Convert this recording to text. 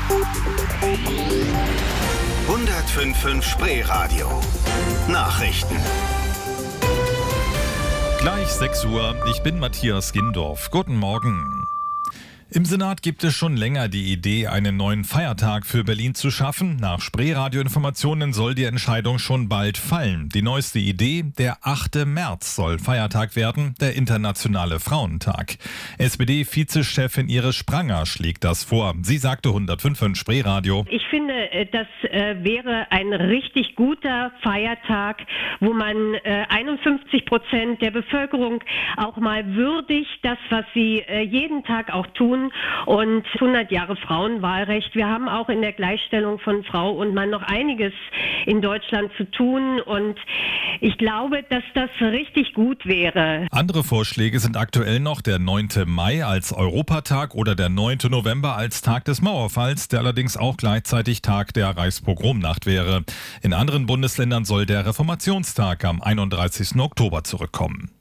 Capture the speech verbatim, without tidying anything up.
hundertfünf Komma fünf Spreeradio. Nachrichten. Gleich sechs Uhr, ich bin Matthias Gindorf. Guten Morgen. Im Senat gibt es schon länger die Idee, einen neuen Feiertag für Berlin zu schaffen. Nach Spreeradio-Informationen soll die Entscheidung schon bald fallen. Die neueste Idee, der achte März soll Feiertag werden, der Internationale Frauentag. S P D-Vizechefin Iris Spranger schlägt das vor. Sie sagte hundertfünf Komma fünf Spreeradio. Ich finde, das wäre ein richtig guter Feiertag, wo man einundfünfzig Prozent der Bevölkerung auch mal würdigt, das, was sie jeden Tag auch tun. Und hundert Jahre Frauenwahlrecht. Wir haben auch in der Gleichstellung von Frau und Mann noch einiges in Deutschland zu tun. Und ich glaube, dass das richtig gut wäre. Andere Vorschläge sind aktuell noch der neunte Mai als Europatag oder der neunte November als Tag des Mauerfalls, der allerdings auch gleichzeitig Tag der Reichspogromnacht wäre. In anderen Bundesländern soll der Reformationstag am einunddreißigsten Oktober zurückkommen.